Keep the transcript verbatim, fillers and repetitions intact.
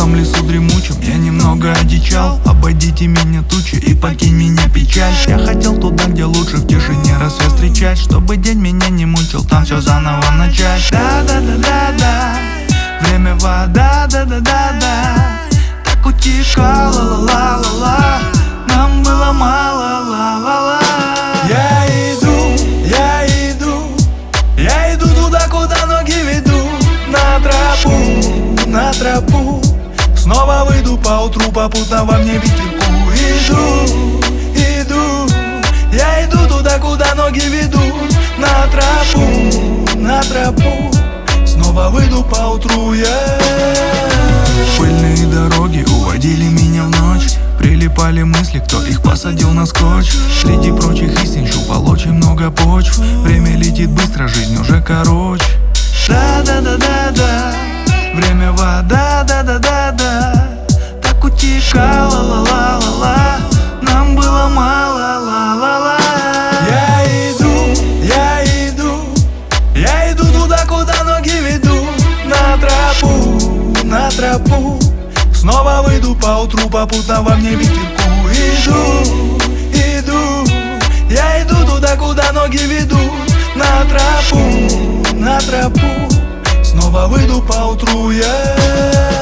этом лесу дремучем я немного одичал. Обойдите меня тучи и покинь меня печаль. Я хотел туда, где лучше в тишине рассвет встречать, чтобы день меня не мучил, там все заново начать. Да-да-да-да-да, время вода, да-да-да-да, так утекала, ла-ла-ла-ла, нам было мало, ла-ла-ла. Я иду, я иду, я иду туда, куда ноги ведут. На тропу, на тропу, снова выйду поутру, попутно во мне ветерку. Иду, иду, я иду туда, куда ноги ведут. На тропу, на тропу, снова выйду поутру я. Пыльные дороги уводили меня в ночь, прилипали мысли, кто их посадил на скотч. Среди прочих истин щупал очень много почв. Время летит быстро, жизнь уже короче. Да-да-да-да-да, время вода, да-да-да-да, так утекала, ла-ла-ла-ла, нам было мало, ла-ла-ла. Я иду, я иду, я иду туда, куда ноги ведут. На тропу, на тропу, снова выйду поутру, попутно во мне ветерку. Иду, иду, я иду туда, куда ноги ведут. На тропу, на тропу, снова выйду поутру я.